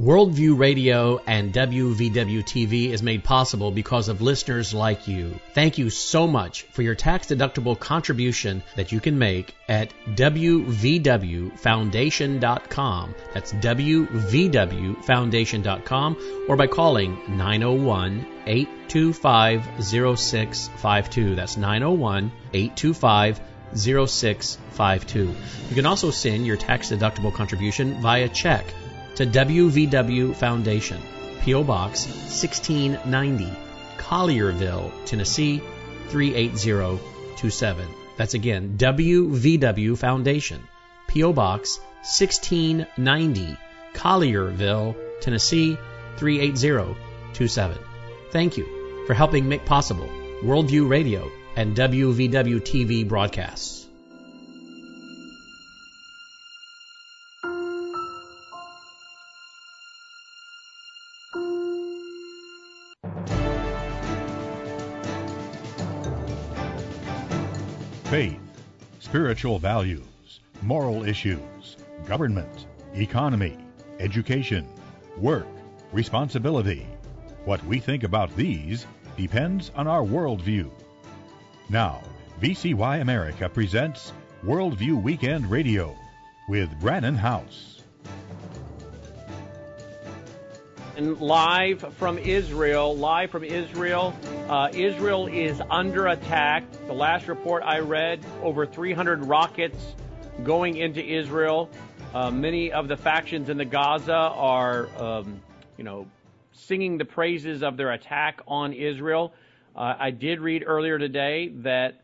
Worldview Radio and WVW-TV is made possible because of listeners like you. Thank you so much for your tax-deductible contribution that you can make at WVWFoundation.com. That's WVWFoundation.com, or by calling 901-825-0652. That's 901-825-0652. You can also send your tax-deductible contribution via check to WVW Foundation, P.O. Box 1690, Collierville, Tennessee 38027. That's again, WVW Foundation, P.O. Box 1690, Collierville, Tennessee 38027. Thank you for helping make possible Worldview Radio and WVW TV broadcasts. Faith, spiritual values, moral issues, government, economy, education, work, responsibility. What we think about these depends on our worldview. Now, VCY America presents Worldview Weekend Radio with Brannon House. And live from Israel. Israel is under attack. The last report I read, over 300 rockets going into Israel. Many of the factions in the Gaza are, singing the praises of their attack on Israel. I did read earlier today that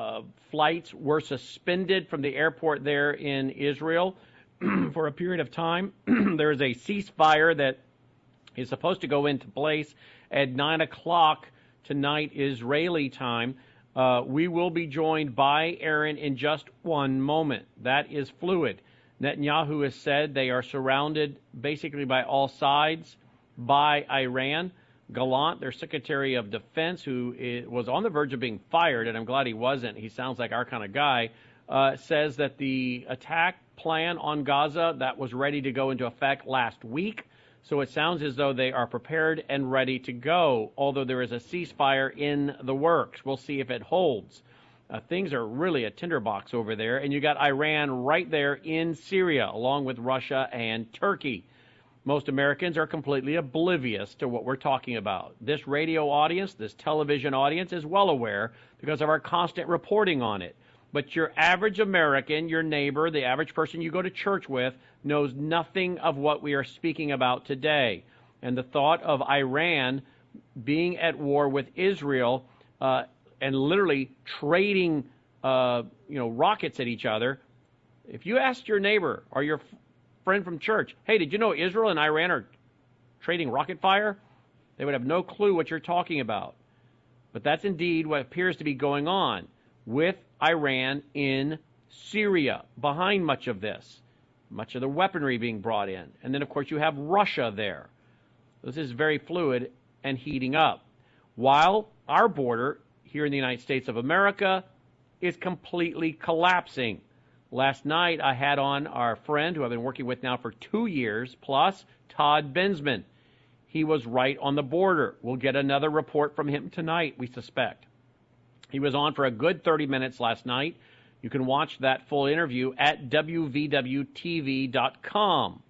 flights were suspended from the airport there in Israel for a period of time. There is a ceasefire that is supposed to go into place at 9 o'clock tonight, Israeli time. We will be joined by Aaron in just one moment. That is fluid. Netanyahu has said they are surrounded basically by all sides by Iran. Gallant, their Secretary of Defense, who was on the verge of being fired, and I'm glad he wasn't, he sounds like our kind of guy, says that the attack plan on Gaza that was ready to go into effect last week. So it sounds as though they are prepared and ready to go, although there is a ceasefire in the works. We'll see if it holds. Things are really a tinderbox over there, and you got Iran right there in Syria, along with Russia and Turkey. Most Americans are completely oblivious to what we're talking about. This radio audience, this television audience is well aware because of our constant reporting on it. But your average American, your neighbor, the average person you go to church with, knows nothing of what we are speaking about today. And the thought of Iran being at war with Israel and literally trading, rockets at each other. If you asked your neighbor or your friend from church, hey, did you know Israel and Iran are trading rocket fire? They would have no clue what you're talking about. But that's indeed what appears to be going on with Iran in Syria, behind much of this, much of the weaponry being brought in. And then, of course, you have Russia there. This is very fluid and heating up. While our border here in the United States of America is completely collapsing. Last night, I had on our friend who I've been working with now for 2 years, plus Todd Bensman. He was right on the border. We'll get another report from him tonight, we suspect. He was on for a good 30 minutes last night. You can watch that full interview at WVWTV.com.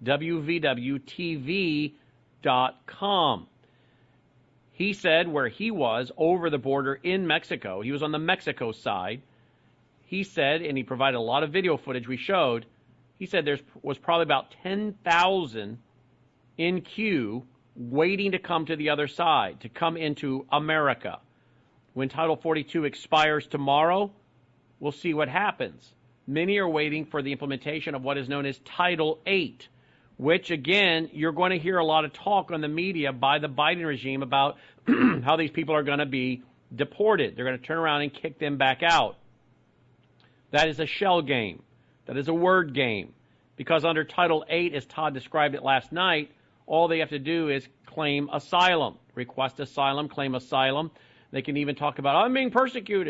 WVWTV.com. He said where he was over the border in Mexico, he was on the Mexico side. He said, and he provided a lot of video footage we showed, he said there was probably about 10,000 in queue waiting to come to the other side, to come into America. When Title 42 expires tomorrow, we'll see what happens. Many are waiting for the implementation of what is known as Title 8, which, again, you're going to hear a lot of talk on the media by the Biden regime about how these people are going to be deported. They're going to turn around and kick them back out. That is a shell game. That is a word game. Because under Title 8, as Todd described it last night, all they have to do is claim asylum, request asylum, claim asylum. They can even talk about, I'm being persecuted.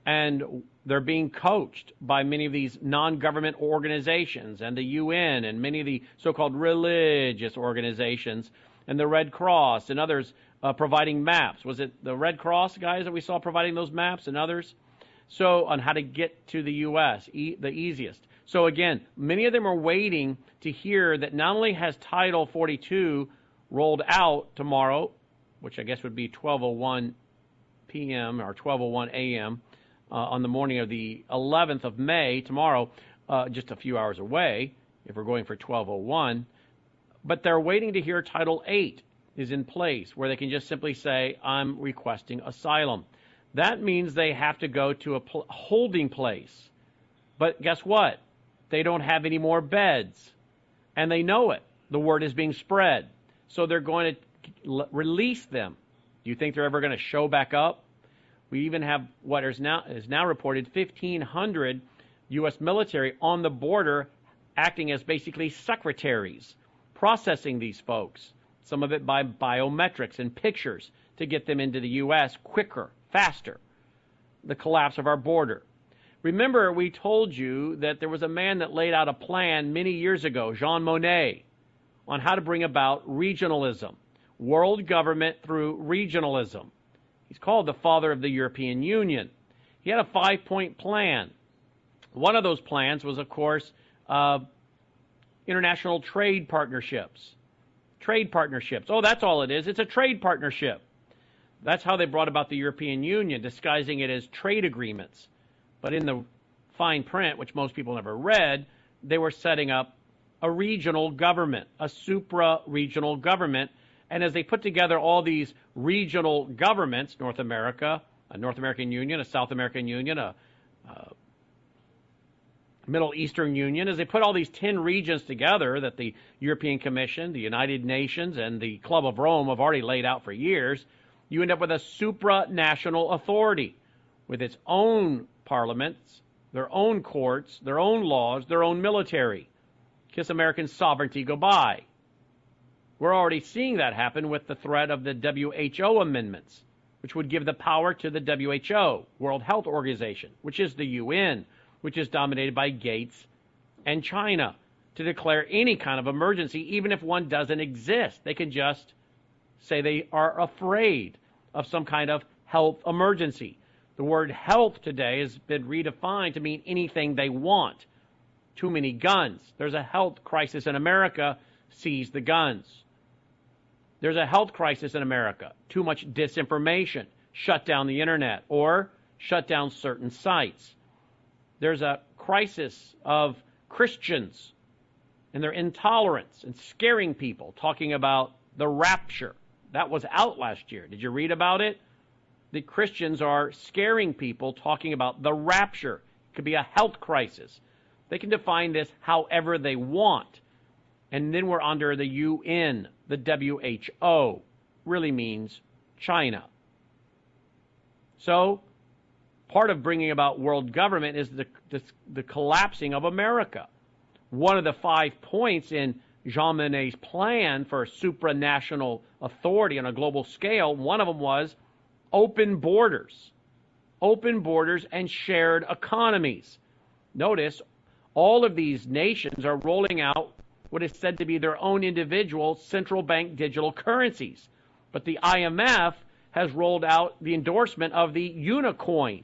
And they're being coached by many of these non-government organizations and the UN and many of the so-called religious organizations and the Red Cross and others providing maps. Was it the Red Cross guys that we saw providing those maps and others? So on how to get to the U.S., the easiest. So again, many of them are waiting to hear that not only has Title 42 rolled out tomorrow, which I guess would be 12:01 p.m. or 12:01 a.m. On the morning of the 11th of May, tomorrow, just a few hours away, if we're going for 12:01, but they're waiting to hear Title 8 is in place, where they can just simply say, I'm requesting asylum. That means they have to go to a holding place. But guess what? They don't have any more beds. And they know it. The word is being spread. So they're going to release them. Do you think they're ever going to show back up? We even have what is now reported 1,500 U.S. military on the border acting as basically secretaries, processing these folks, some of it by biometrics and pictures to get them into the U.S. quicker, faster. The collapse of our border. Remember, we told you that there was a man that laid out a plan many years ago, Jean Monnet, on how to bring about regionalism, world government through regionalism. He's called the father of the European Union. He had a 5-point plan. One of those plans was, of course, international trade partnerships. Trade partnerships. Oh, that's all it is. It's a trade partnership. That's how they brought about the European Union, disguising it as trade agreements. But in the fine print, which most people never read, they were setting up a regional government, a supra-regional government. And as they put together all these regional governments, North America, a North American Union, a South American Union, a Middle Eastern Union, as they put all these 10 regions together that the European Commission, the United Nations, and the Club of Rome have already laid out for years, you end up with a supranational authority with its own parliaments, their own courts, their own laws, their own military. Kiss American sovereignty goodbye. We're already seeing that happen with the threat of the WHO amendments, which would give the power to the WHO, World Health Organization, which is the UN, which is dominated by Gates and China, to declare any kind of emergency, even if one doesn't exist. They can just say they are afraid of some kind of health emergency. The word health today has been redefined to mean anything they want. Too many guns. There's a health crisis in America. Seize the guns. There's a health crisis in America. Too much disinformation. Shut down the internet or shut down certain sites. There's a crisis of Christians and their intolerance and scaring people, talking about the rapture. That was out last year. Did you read about it? The Christians are scaring people, talking about the rapture. It could be a health crisis. They can define this however they want. And then we're under the UN, the WHO, really means China. So part of bringing about world government is the collapsing of America. One of the 5 points in Jean Monnet's plan for supranational authority on a global scale, one of them was open borders and shared economies. Notice all of these nations are rolling out what is said to be their own individual central bank digital currencies. But the IMF has rolled out the endorsement of the Unicoin,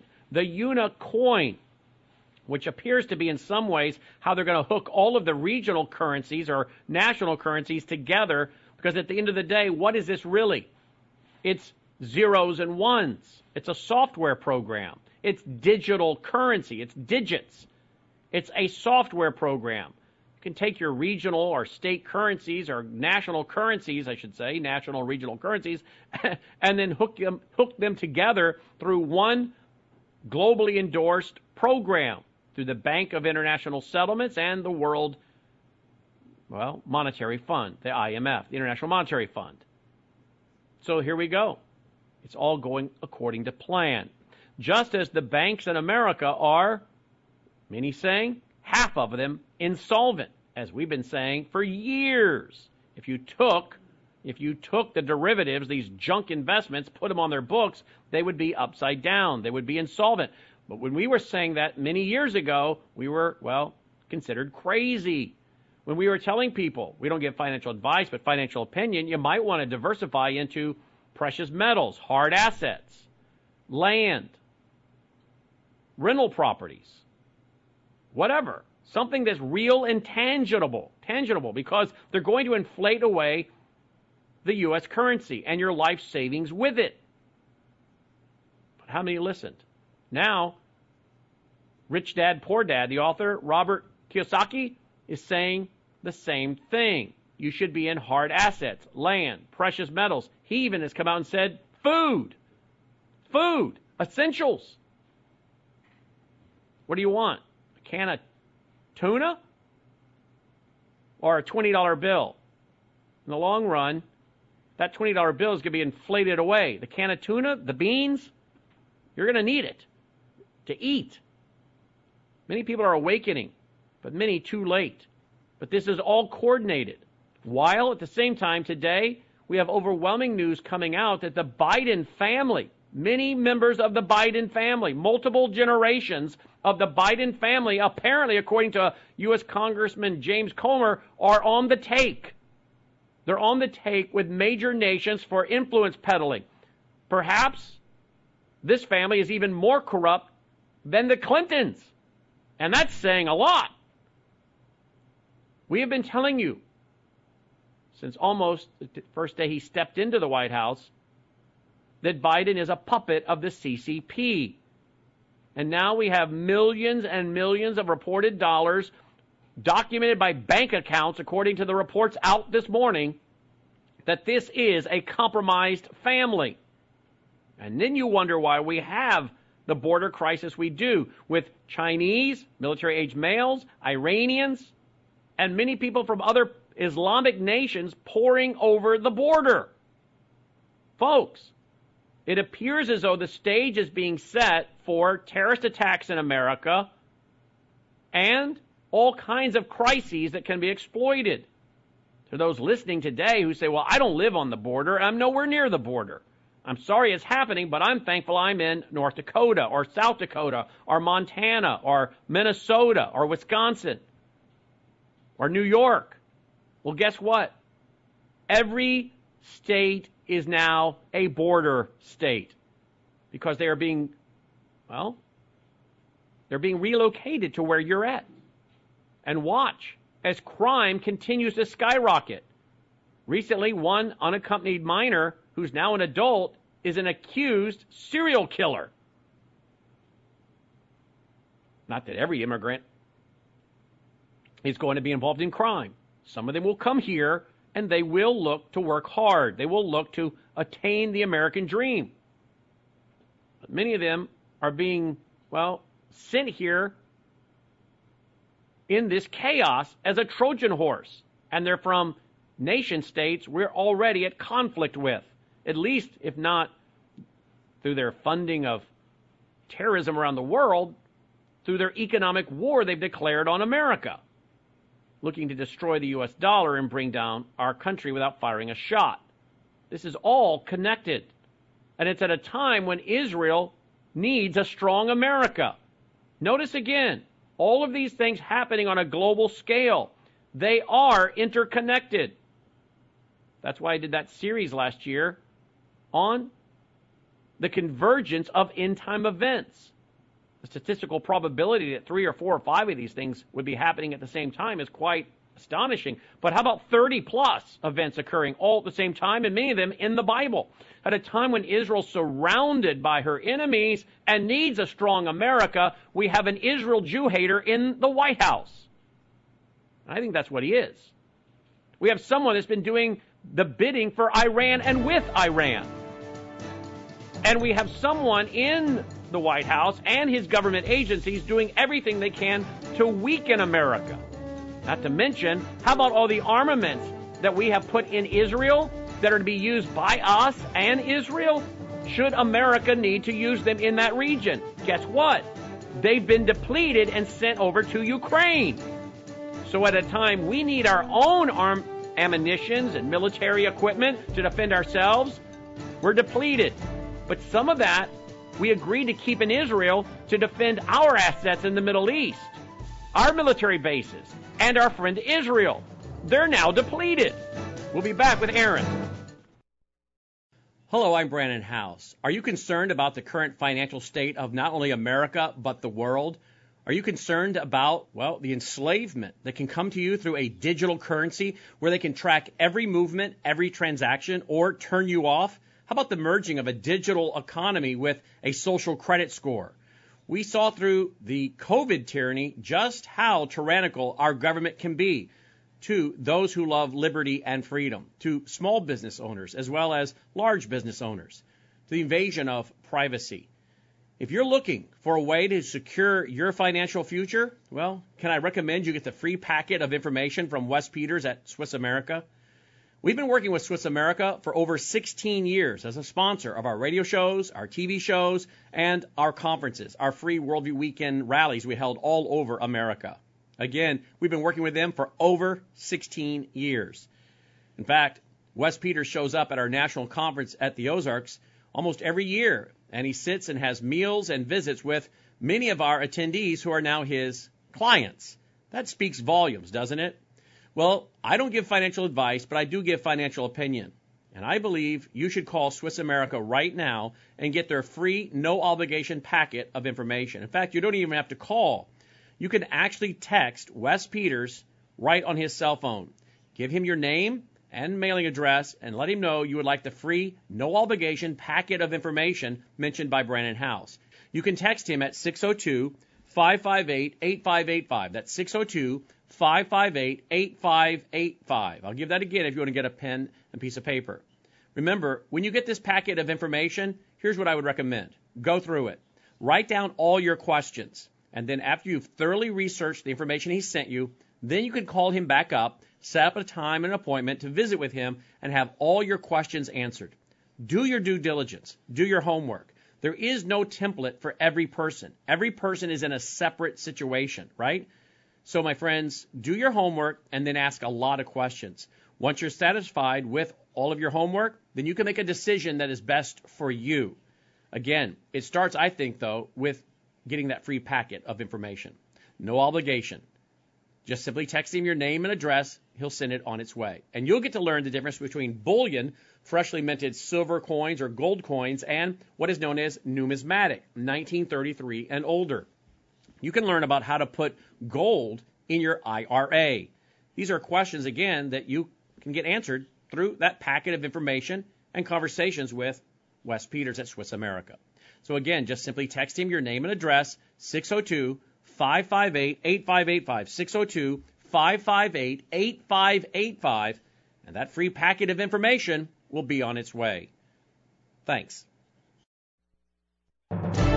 which appears to be in some ways how they're going to hook all of the regional currencies or national currencies together, because at the end of the day, what is this really? It's zeros and ones. It's a software program. It's digital currency. It's digits. It's a software program. You can take your regional or state currencies or national currencies, I should say, national regional currencies, and then hook them together through one globally endorsed program through the Bank of International Settlements and the World Monetary Fund, the IMF, the International Monetary Fund. So here we go. It's all going according to plan. Just as the banks in America are, many saying, half of them insolvent, as we've been saying for years. If you took the derivatives, these junk investments, put them on their books, they would be upside down. They would be insolvent. But when we were saying that many years ago, we were, well, considered crazy. When we were telling people, we don't give financial advice, but financial opinion, you might want to diversify into precious metals, hard assets, land, rental properties, whatever. Something that's real and tangible, because they're going to inflate away the U.S. currency and your life savings with it. But how many listened? Now, Rich Dad, Poor Dad, the author, Robert Kiyosaki, is saying the same thing. You should be in hard assets, land, precious metals. He even has come out and said food, essentials. What do you want? A can of tuna or a $20 bill? In the long run, that $20 bill is going to be inflated away. The can of tuna, the beans, you're going to need it to eat. Many people are awakening, but many too late. But this is all coordinated. While at the same time today, we have overwhelming news coming out that the Biden family, many members of the Biden family, multiple generations of the Biden family, apparently, according to U.S. Congressman James Comer, are on the take. They're on the take with major nations for influence peddling. Perhaps this family is even more corrupt than the Clintons. And that's saying a lot. We have been telling you since almost the first day he stepped into the White House that Biden is a puppet of the CCP. And now we have millions and millions of reported dollars documented by bank accounts, according to the reports out this morning, that this is a compromised family. And then you wonder why we have the border crisis we do with Chinese, military-age males, Iranians, and many people from other Islamic nations pouring over the border. Folks, it appears as though the stage is being set for terrorist attacks in America and all kinds of crises that can be exploited. To those listening today who say, well, I don't live on the border, I'm nowhere near the border. I'm sorry it's happening, but I'm thankful I'm in North Dakota or South Dakota or Montana or Minnesota or Wisconsin or New York. Well, guess what? Every state is now a border state because they are being, well, they're being relocated to where you're at. And watch as crime continues to skyrocket. Recently, one unaccompanied minor who's now an adult is an accused serial killer. Not that every immigrant is going to be involved in crime. Some of them will come here and they will look to work hard. They will look to attain the American dream. But many of them are being, well, sent here in this chaos as a Trojan horse. And they're from nation states we're already at conflict with, at least if not through their funding of terrorism around the world, through their economic war they've declared on America, looking to destroy the U.S. dollar and bring down our country without firing a shot. This is all connected. And it's at a time when Israel needs a strong America. Notice again, all of these things happening on a global scale. They are interconnected. That's why I did that series last year on the convergence of end-time events. The statistical probability that 3 or 4 or 5 of these things would be happening at the same time is quite astonishing. But how about 30-plus events occurring all at the same time, and many of them in the Bible? At a time when Israel's surrounded by her enemies and needs a strong America, we have an Israel Jew-hater in the White House. I think that's what he is. We have someone that's been doing the bidding for Iran and with Iran. And we have someone in the White House and his government agencies doing everything they can to weaken America. Not to mention, how about all the armaments that we have put in Israel that are to be used by us and Israel? Should America need to use them in that region? Guess what? They've been depleted and sent over to Ukraine. So at a time we need our own ammunitions and military equipment to defend ourselves, we're depleted. But some of that we agreed to keep in Israel to defend our assets in the Middle East, our military bases, and our friend Israel. They're now depleted. We'll be back with Aaron. Hello, I'm Brandon House. Are you concerned about the current financial state of not only America, but the world? Are you concerned about, the enslavement that can come to you through a digital currency where they can track every movement, every transaction, or turn you off? How about the merging of a digital economy with a social credit score? We saw through the COVID tyranny just how tyrannical our government can be to those who love liberty and freedom, to small business owners as well as large business owners, to the invasion of privacy. If you're looking for a way to secure your financial future, can I recommend you get the free packet of information from Wes Peters at Swiss America? We've been working with Swiss America for over 16 years as a sponsor of our radio shows, our TV shows, and our conferences, our free Worldview Weekend rallies we held all over America. Again, we've been working with them for over 16 years. In fact, Wes Peters shows up at our national conference at the Ozarks almost every year, and he sits and has meals and visits with many of our attendees who are now his clients. That speaks volumes, doesn't it? Well, I don't give financial advice, but I do give financial opinion. And I believe you should call Swiss America right now and get their free, no-obligation packet of information. In fact, you don't even have to call. You can actually text Wes Peters right on his cell phone. Give him your name and mailing address and let him know you would like the free, no-obligation packet of information mentioned by Brandon House. You can text him at 602-558-8585. That's 602-558-8585. I'll give that again if you want to get a pen and piece of paper. Remember, when you get this packet of information, here's what I would recommend. Go through it. Write down all your questions. And then after you've thoroughly researched the information he sent you, then you can call him back up, set up a time and an appointment to visit with him and have all your questions answered. Do your due diligence. Do your homework. There is no template for every person. Every person is in a separate situation, right? So, my friends, do your homework and then ask a lot of questions. Once you're satisfied with all of your homework, then you can make a decision that is best for you. Again, it starts, I think, though, with getting that free packet of information. No obligation. Just simply text him your name and address. He'll send it on its way. And you'll get to learn the difference between bullion, freshly minted silver coins or gold coins, and what is known as numismatic, 1933 and older. You can learn about how to put gold in your IRA. These are questions, again, that you can get answered through that packet of information and conversations with Wes Peters at Swiss America. So, again, just simply text him your name and address, 602-558-8585, 602-558-8585, and that free packet of information will be on its way. Thanks. All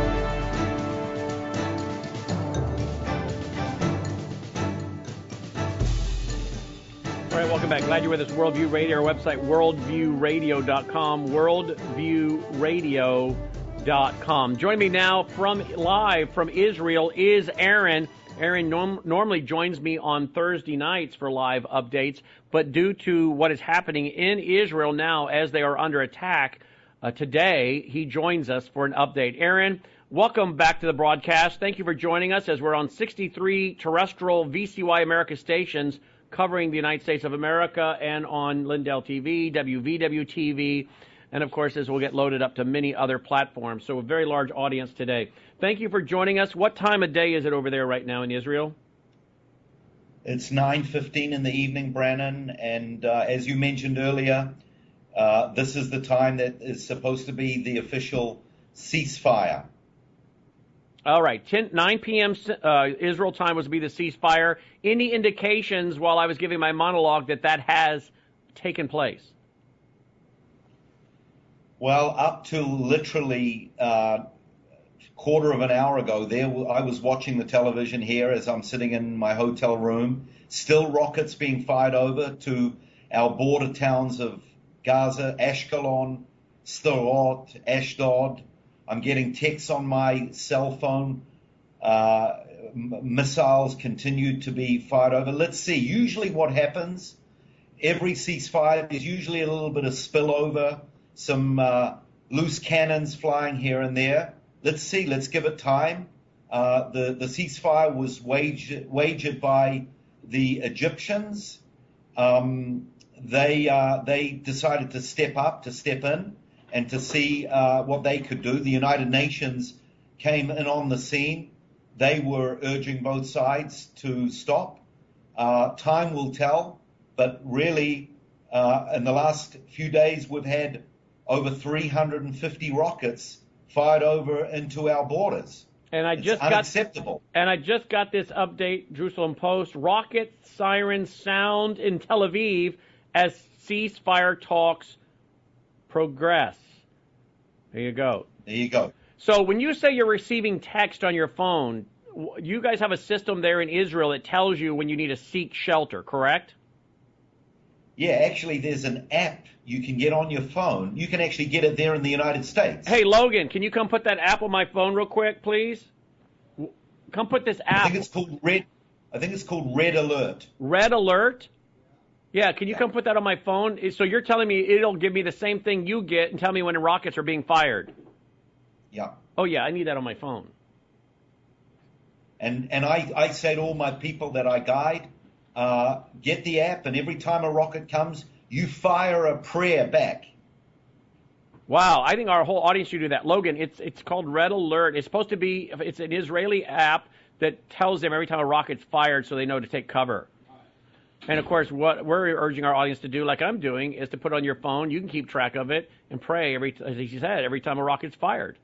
right, welcome back. Glad you're with us. Worldview Radio, our website, worldviewradio.com, worldviewradio.com. Join me now live from Israel is Aaron. Aaron normally joins me on Thursday nights for live updates, but due to what is happening in Israel now as they are under attack, today he joins us for an update. Aaron, welcome back to the broadcast. Thank you for joining us as we're on 63 terrestrial VCY America stations covering the United States of America and on Lindell TV, WVW TV, and of course, as we'll get loaded up to many other platforms. So a very large audience today. Thank you for joining us. What time of day is it over there right now in Israel? It's 9:15 in the evening, Brannon, and as you mentioned earlier, this is the time that is supposed to be the official ceasefire. All right, 9 p.m. Israel time was to be the ceasefire. Any indications while I was giving my monologue that has taken place? Well, up to literally quarter of an hour ago, I was watching the television here as I'm sitting in my hotel room. Still rockets being fired over to our border towns of Gaza, Ashkelon, Sderot, Ashdod. I'm getting texts on my cell phone. Missiles continue to be fired over. Let's see. Usually what happens, every ceasefire, there's usually a little bit of spillover, some loose cannons flying here and there. let's see, let's give it time. The ceasefire was wagered by the Egyptians. They decided to step in, and to see what they could do. The United Nations came in on the scene. They were urging both sides to stop. Time will tell, but really, in the last few days, we've had over 350 rockets fired over into our borders. And It's unacceptable. I just got this update, Jerusalem Post. Rocket sirens sound in Tel Aviv as ceasefire talks progress. There you go. There you go. So when you say you're receiving text on your phone, you guys have a system there in Israel that tells you when you need to seek shelter, correct? Yeah, actually, there's an app you can get on your phone. You can actually get it there in the United States. Hey, Logan, can you come put that app on my phone real quick, please? Come put this app. I think it's called Red Alert. Red Alert? Yeah, can you come put that on my phone? So you're telling me it'll give me the same thing you get and tell me when rockets are being fired? Yeah. Oh, yeah, I need that on my phone. And I say to all my people that I guide, get the app, and every time a rocket comes, you fire a prayer back. Wow, I think our whole audience should do that. Logan, it's called Red Alert. It's supposed to be, it's an Israeli app that tells them every time a rocket's fired so they know to take cover. And, of course, what we're urging our audience to do, like I'm doing, is to put on your phone. You can keep track of it and pray, as he said, every time a rocket's fired.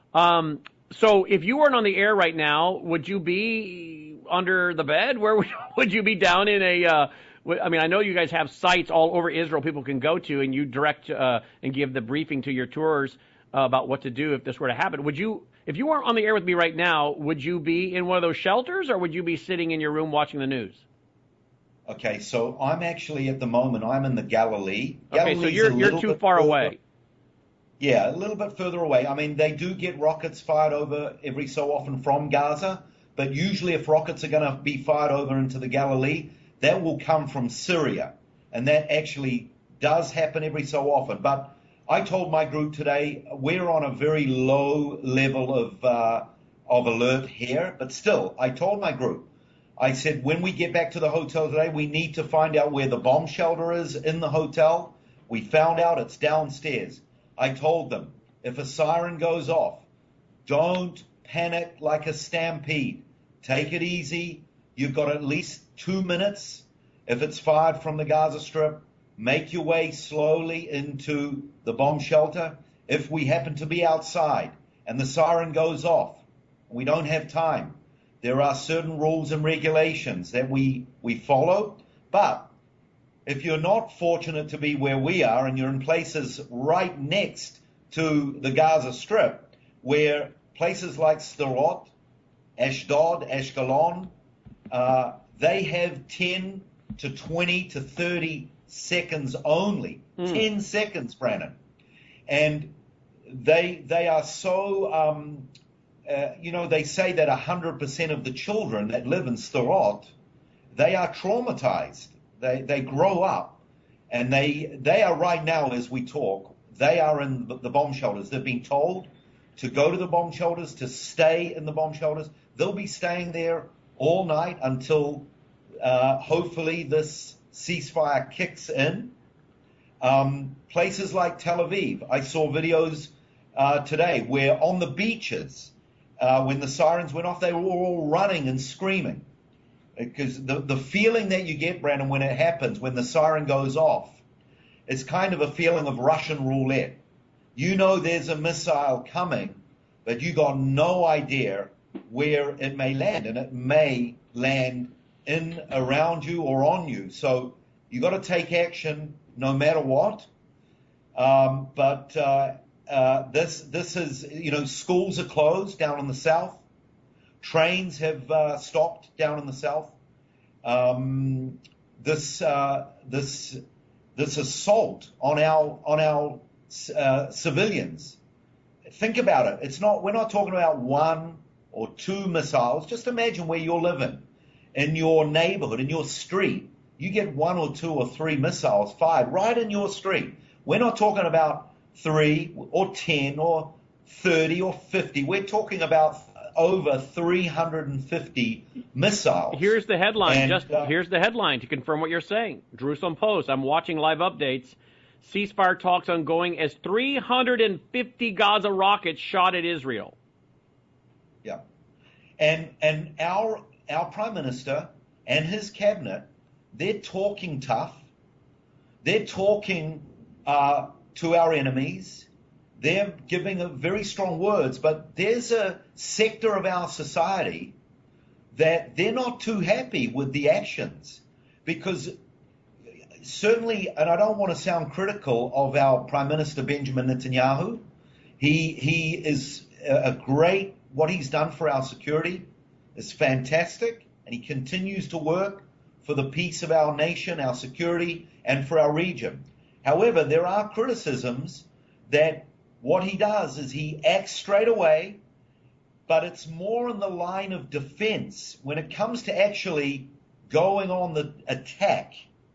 So if you weren't on the air right now, would you be under the bed? Where would you be down in a I mean, I know you guys have sites all over Israel people can go to, and you direct and give the briefing to your tours about what to do if this were to happen. Would you, if you weren't on the air with me right now, would you be in one of those shelters, or would you be sitting in your room watching the news? Okay, so I'm actually at the moment, I'm in the Galilee. Okay, so you're too far away. Yeah, a little bit further away. I mean, they do get rockets fired over every so often from Gaza, but usually if rockets are going to be fired over into the Galilee, that will come from Syria. And that actually does happen every so often. But I told my group today, we're on a very low level of alert here. But still, I told my group, I said, when we get back to the hotel today, we need to find out where the bomb shelter is in the hotel. We found out it's downstairs. I told them, if a siren goes off, don't panic like a stampede. Take it easy. You've got at least 2 minutes. If it's fired from the Gaza Strip, make your way slowly into the bomb shelter. If we happen to be outside and the siren goes off, we don't have time. There are certain rules and regulations that we follow. But if you're not fortunate to be where we are and you're in places right next to the Gaza Strip, where places like Sderot, Ashdod, Ashkelon, they have 10 to 20 to 30 seconds only. 10 seconds, Brandon. And they are so, they say that 100% of the children that live in Sderot, they are traumatized. They grow up, and they are right now, as we talk, they are in the bomb shelters. They've been told to go to the bomb shelters, to stay in the bomb shelters. They'll be staying there all night until hopefully this ceasefire kicks in. Places like Tel Aviv, I saw videos today where on the beaches, when the sirens went off, they were all running and screaming. Because the feeling that you get, Brandon, when it happens, when the siren goes off, it's kind of a feeling of Russian roulette. You know there's a missile coming, but you got no idea where it may land, and it may land in, around you, or on you. So you got to take action no matter what. This is, schools are closed down in the south. Trains have stopped down in the south. This assault on our civilians. Think about it. We're not talking about 1 or 2 missiles. Just imagine where you're living, in your neighborhood, in your street. You get 1 or 2 or 3 missiles fired right in your street. We're not talking about 3 or 10 or 30 or 50. We're talking about over 350 missiles. Here's the headline. And, here's the headline to confirm what you're saying. Jerusalem Post. I'm watching live updates. Ceasefire talks ongoing as 350 Gaza rockets shot at Israel. Yeah. And our Prime Minister and his cabinet, they're talking tough. They're talking to our enemies. They're giving very strong words, but there's a sector of our society that they're not too happy with the actions, because certainly, and I don't want to sound critical of our Prime Minister Benjamin Netanyahu, he is a great, what he's done for our security is fantastic, and he continues to work for the peace of our nation, our security, and for our region. However, there are criticisms that what he does is he acts straight away, but it's more in the line of defense. When it comes to actually going on the attack,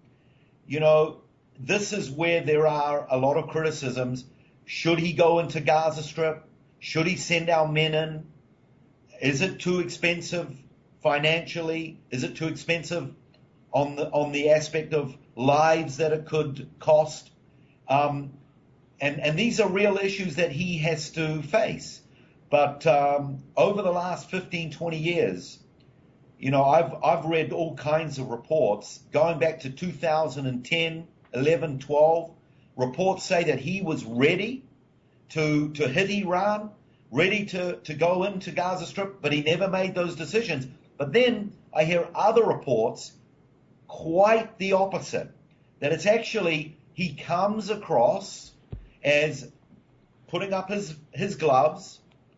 this is where there are a lot of criticisms. Should he go into Gaza Strip? Should he send our men in? Is it too expensive financially? Is it too expensive on the aspect of lives that it could cost? And these are real issues that he has to face. But over the last 15, 20 years, I've read all kinds of reports going back to 2010, 11, 12. Reports say that he was ready to hit Iran, ready to go into Gaza Strip, but he never made those decisions. But then I hear other reports quite the opposite, that it's actually he comes across as putting up his gloves,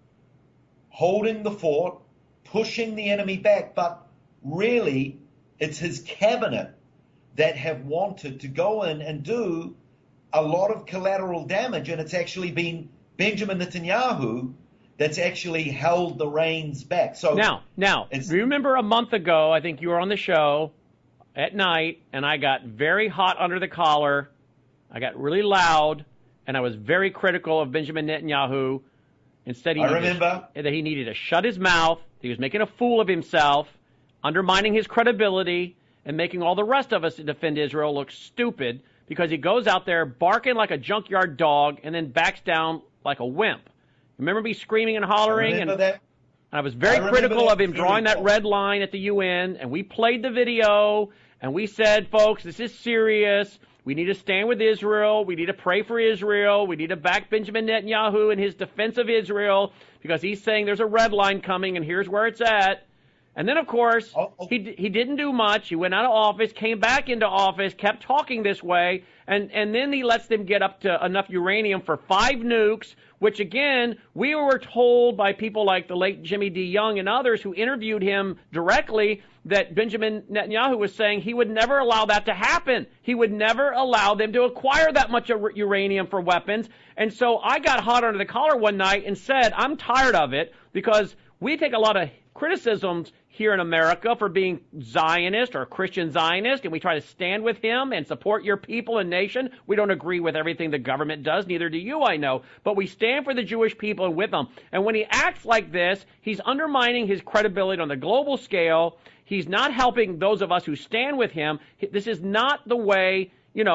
holding the fort, pushing the enemy back, but really it's his cabinet that have wanted to go in and do a lot of collateral damage, and it's actually been Benjamin Netanyahu that's actually held the reins back. So now, remember a month ago, I think you were on the show at night, and I got very hot under the collar. I got really loud, and I was very critical of Benjamin Netanyahu. Instead, that he needed to shut his mouth. He was making a fool of himself, undermining his credibility, and making all the rest of us to defend Israel look stupid, because he goes out there barking like a junkyard dog and then backs down like a wimp. Remember me screaming and hollering? And I was very critical of him drawing that red line at the UN, and we played the video, and we said, folks, this is serious. We need to stand with Israel. We need to pray for Israel. We need to back Benjamin Netanyahu in his defense of Israel, because he's saying there's a red line coming, and here's where it's at. And then, of course, he didn't do much. He went out of office, came back into office, kept talking this way, and then he lets them get up to enough uranium for 5 nukes, which, again, we were told by people like the late Jimmy D. Young and others who interviewed him directly that Benjamin Netanyahu was saying he would never allow that to happen. He would never allow them to acquire that much uranium for weapons. And so I got hot under the collar one night and said, I'm tired of it, because we take a lot of criticisms here in America for being Zionist or Christian Zionist, and we try to stand with him and support your people and nation. We don't agree with everything the government does, neither do you, I know, but we stand for the Jewish people and with them. And when he acts like this, he's undermining his credibility on the global scale. He's not helping those of us who stand with him. This is not the way,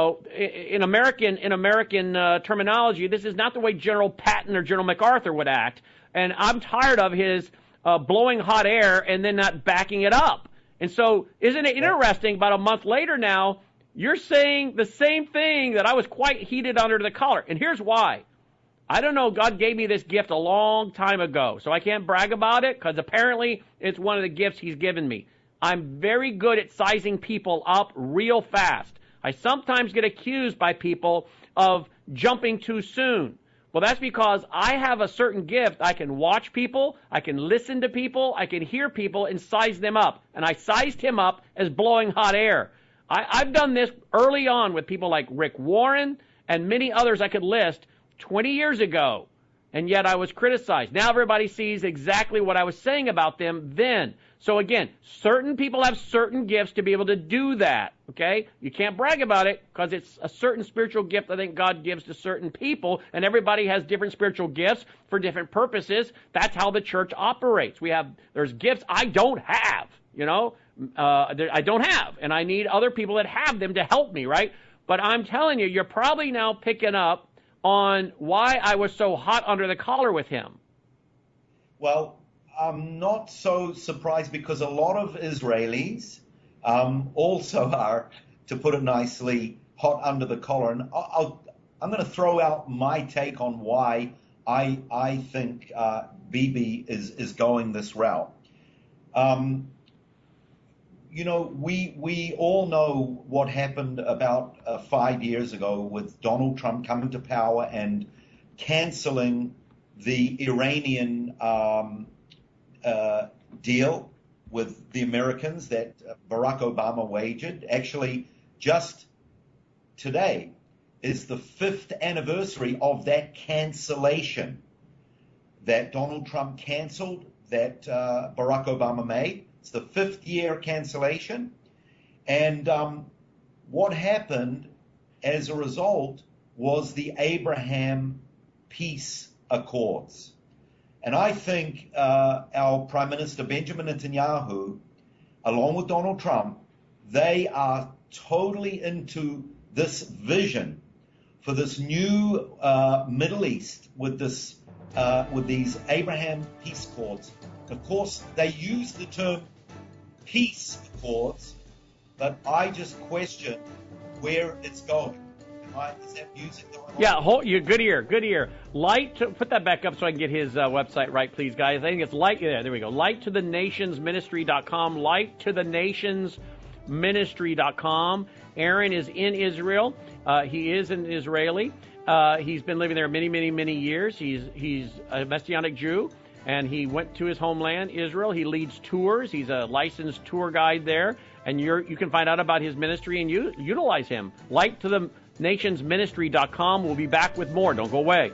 in American terminology, this is not the way General Patton or General MacArthur would act. And I'm tired of his blowing hot air and then not backing it up. And so isn't it interesting, about a month later now, you're saying the same thing that I was quite heated under the collar. And here's why. I don't know, God gave me this gift a long time ago, so I can't brag about it, because apparently it's one of the gifts he's given me. I'm very good at sizing people up real fast. I sometimes get accused by people of jumping too soon. Well, that's because I have a certain gift. I can watch people, I can listen to people, I can hear people and size them up. And I sized him up as blowing hot air. I've done this early on with people like Rick Warren and many others I could list 20 years ago. and yet I was criticized. Now everybody sees exactly what I was saying about them then. So again, certain people have certain gifts to be able to do that, okay? You can't brag about it because it's a certain spiritual gift I think God gives to certain people, and everybody has different spiritual gifts for different purposes. That's how the church operates. There's gifts I don't have, I don't have, and I need other people that have them to help me, right? But I'm telling you, you're probably now picking up on why I was so hot under the collar with him. Well, I'm not so surprised because a lot of Israelis also are, to put it nicely, hot under the collar. And I'm going to throw out my take on why I think Bibi is going this route. We all know what happened about 5 years ago with Donald Trump coming to power and canceling the Iranian deal with the Americans that Barack Obama wagered. Actually, just today is the 5th anniversary of that cancellation that Donald Trump canceled that Barack Obama made. It's the 5th year cancellation. And what happened as a result was the Abraham Peace Accords. And I think our Prime Minister Benjamin Netanyahu, along with Donald Trump, they are totally into this vision for this new Middle East with these Abraham Peace Accords. Of course, they use the term peace accords, but I just question where it's going. Is that music going on? Yeah, good ear. Put that back up so I can get his website right, please, guys. I think it's there we go. lighttothenationsministry.com, lighttothenationsministry.com. Aaron is in Israel. He is an Israeli. He's been living there many, many, many years. He's a Messianic Jew, and he went to his homeland, Israel. He leads tours. He's a licensed tour guide there, and you can find out about his ministry and utilize him. lighttothenationsministry.com. We'll be back with more. Don't go away.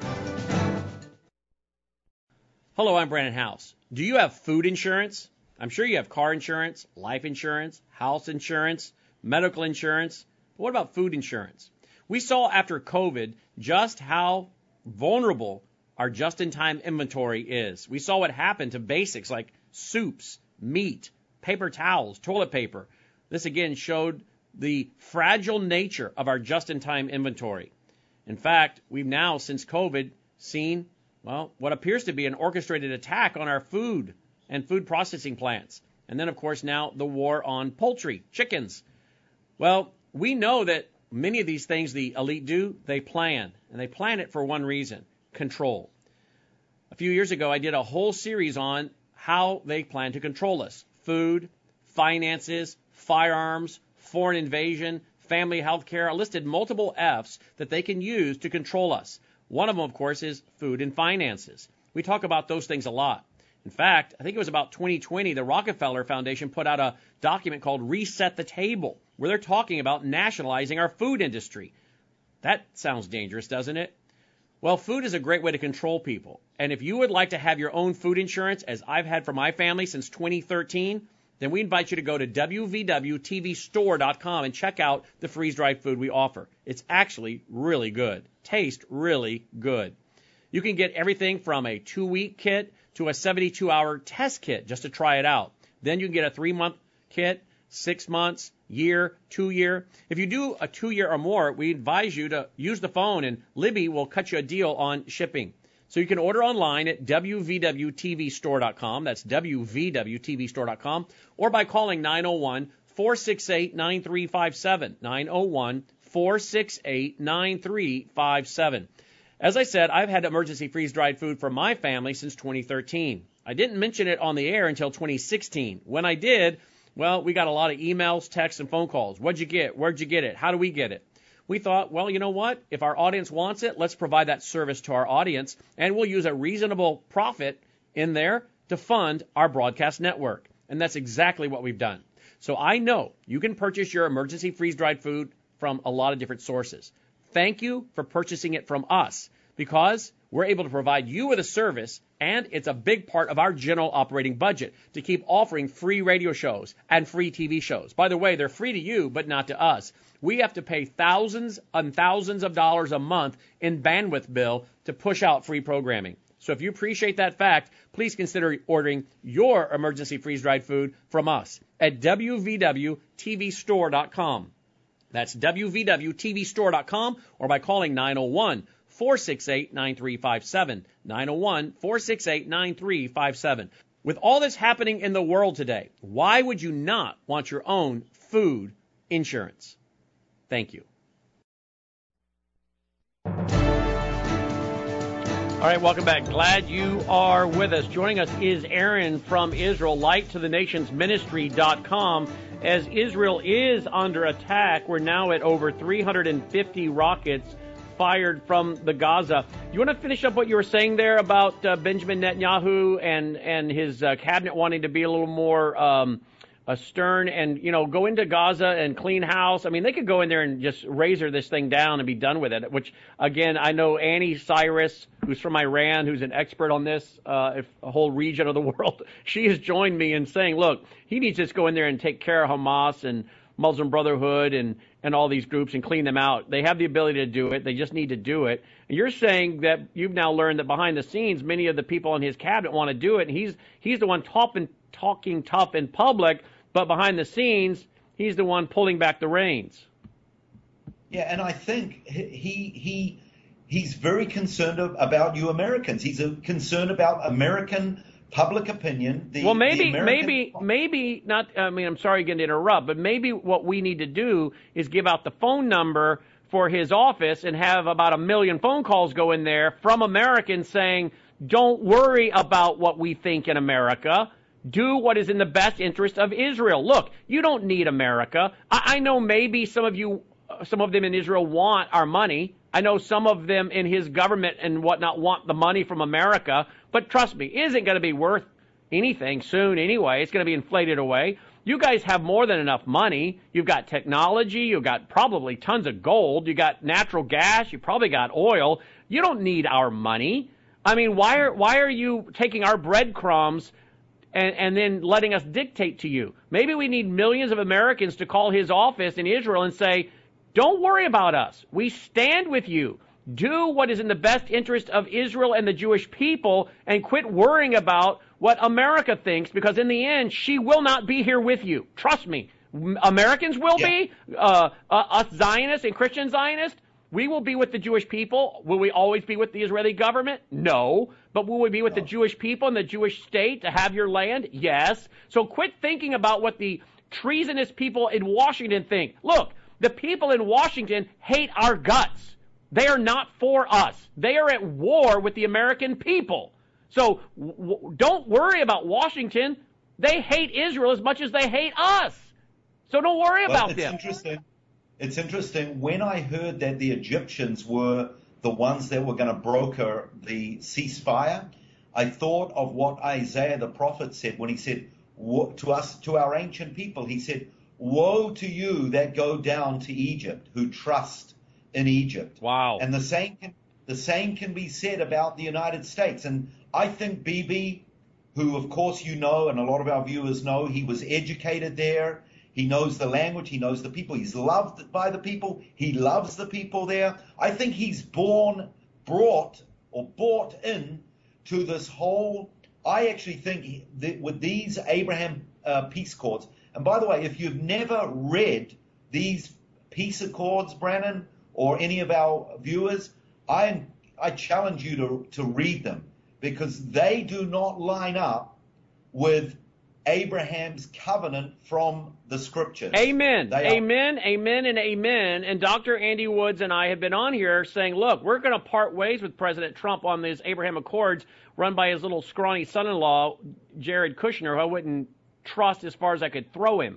Hello, I'm Brandon House. Do you have food insurance? I'm sure you have car insurance, life insurance, house insurance, medical insurance. But what about food insurance? We saw after COVID just how vulnerable our just-in-time inventory is. We saw what happened to basics like soups, meat, paper towels, toilet paper. This again showed the fragile nature of our just-in-time inventory. In fact, we've now, since COVID, seen, what appears to be an orchestrated attack on our food and food processing plants. And then, of course, now the war on poultry, chickens. Well, we know that many of these things the elite do, they plan. And they plan it for one reason, control. A few years ago, I did a whole series on how they plan to control us. Food, finances, firearms, foreign invasion, family health care. I listed multiple F's that they can use to control us. One of them, of course, is food and finances. We talk about those things a lot. In fact, I think it was about 2020, the Rockefeller Foundation put out a document called Reset the Table, where they're talking about nationalizing our food industry. That sounds dangerous, doesn't it? Well, food is a great way to control people. And if you would like to have your own food insurance, as I've had for my family since 2013, then we invite you to go to www.tvstore.com and check out the freeze-dried food we offer. It's actually really good. Tastes really good. You can get everything from a 2-week kit to a 72-hour test kit just to try it out. Then you can get a 3-month kit, 6 months, year, 2-year. If you do a 2-year or more, we advise you to use the phone, and Libby will cut you a deal on shipping. So you can order online at www.tvstore.com. That's www.tvstore.com. Or by calling 901-468-9357. 901-468-9357. As I said, I've had emergency freeze-dried food for my family since 2013. I didn't mention it on the air until 2016. When I did, we got a lot of emails, texts, and phone calls. What'd you get? Where'd you get it? How do we get it? We thought, you know what? If our audience wants it, let's provide that service to our audience, and we'll use a reasonable profit in there to fund our broadcast network. And that's exactly what we've done. So I know you can purchase your emergency freeze-dried food from a lot of different sources. Thank you for purchasing it from us. Because we're able to provide you with a service, and it's a big part of our general operating budget to keep offering free radio shows and free TV shows. By the way, they're free to you, but not to us. We have to pay thousands and thousands of dollars a month in bandwidth bill to push out free programming. So if you appreciate that fact, please consider ordering your emergency freeze-dried food from us at wvwtvstore.com. That's wvwtvstore.com, or by calling 901-468-9357. 901-468-9357. With all that's happening in the world today, why would you not want your own food insurance? Thank you. All right, welcome back. Glad you are with us. Joining us is Aaron from Israel, lighttothenationsministry.com. As Israel is under attack, we're now at over 350 rockets fired from the Gaza. You want to finish up what you were saying there about Benjamin Netanyahu and his cabinet wanting to be a little more stern and, go into Gaza and clean house? I mean, they could go in there and just razor this thing down and be done with it, which, again, I know Annie Cyrus, who's from Iran, who's an expert on this, a whole region of the world. She has joined me in saying, look, he needs to just go in there and take care of Hamas and Muslim Brotherhood and all these groups and clean them out. They have the ability to do it. They just need to do it. And you're saying that you've now learned that behind the scenes, many of the people in his cabinet want to do it. And he's the one talking tough in public, but behind the scenes, he's the one pulling back the reins. Yeah, and I think he's very concerned about you Americans. He's concerned about American public opinion. Maybe not. I mean, I'm sorry again to interrupt, but maybe what we need to do is give out the phone number for his office and have about 1 million phone calls go in there from Americans saying, don't worry about what we think in America. Do what is in the best interest of Israel. Look, you don't need America. I know maybe some of them in Israel want our money. I know some of them in his government and whatnot want the money from America. But trust me, it isn't going to be worth anything soon anyway. It's going to be inflated away. You guys have more than enough money. You've got technology. You've got probably tons of gold. You got natural gas. You probably got oil. You don't need our money. I mean, why are you taking our breadcrumbs and then letting us dictate to you? Maybe we need millions of Americans to call his office in Israel and say, don't worry about us. We stand with you. Do what is in the best interest of Israel and the Jewish people, and quit worrying about what America thinks, because in the end, she will not be here with you. Trust me. Americans will be. Us Zionists and Christian Zionists, we will be with the Jewish people. Will we always be with the Israeli government? No. But will we be with the Jewish people and the Jewish state to have your land? Yes. So quit thinking about what the treasonous people in Washington think. Look, the people in Washington hate our guts. They are not for us. They are at war with the American people. So don't worry about Washington. They hate Israel as much as they hate us. So don't worry about them. It's interesting. When I heard that the Egyptians were the ones that were going to broker the ceasefire, I thought of what Isaiah the prophet said when he said to our ancient people, he said, woe to you that go down to Egypt, who trust in Egypt. Wow. And the same can be said about the United States. And I think Bibi, who of course you know and a lot of our viewers know, he was educated there. He knows the language. He knows the people. He's loved by the people. He loves the people there. I think he's bought in to this whole. I actually think that with these Abraham peace accords, and by the way, if you've never read these peace accords, Brannon, or any of our viewers, I challenge you to read them, because they do not line up with Abraham's covenant from the scriptures. Amen. Amen, and amen. And Dr. Andy Woods and I have been on here saying, look, we're going to part ways with President Trump on these Abraham Accords run by his little scrawny son-in-law, Jared Kushner, who I wouldn't trust as far as I could throw him.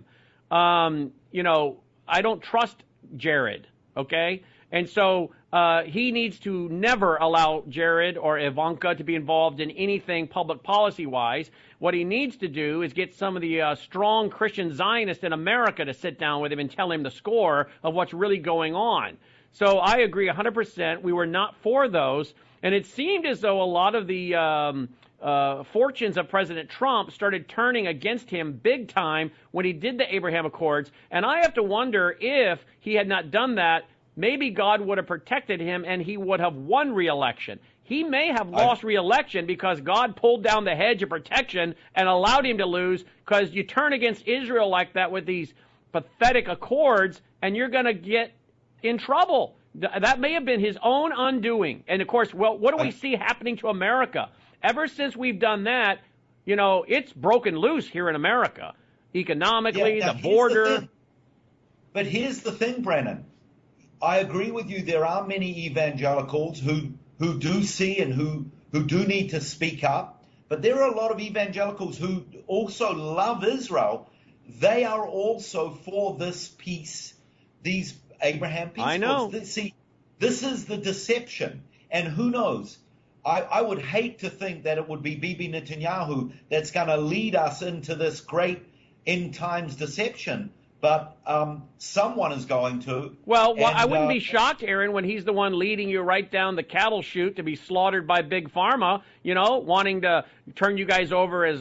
I don't trust Jared, okay? And so he needs to never allow Jared or Ivanka to be involved in anything public policy-wise. What he needs to do is get some of the strong Christian Zionists in America to sit down with him and tell him the score of what's really going on. So I agree 100%. We were not for those. And it seemed as though a lot of the fortunes of President Trump started turning against him big time when he did the Abraham Accords. And I have to wonder if he had not done that, maybe God would have protected him and he would have won re-election. He may have lost re-election because God pulled down the hedge of protection and allowed him to lose, because you turn against Israel like that with these pathetic accords and you're going to get in trouble. That may have been his own undoing. And, of course, well, what do we see happening to America? Ever since we've done that, it's broken loose here in America, economically, the border. But here's the thing, Brennan. I agree with you. There are many evangelicals who do see and who do need to speak up. But there are a lot of evangelicals who also love Israel. They are also for this peace, these Abraham peace. I know. See, this is the deception. And who knows? I would hate to think that it would be Bibi Netanyahu that's going to lead us into this great end times deception. But someone is going to. Well, I wouldn't be shocked, Aaron, when he's the one leading you right down the cattle chute to be slaughtered by Big Pharma, wanting to turn you guys over as,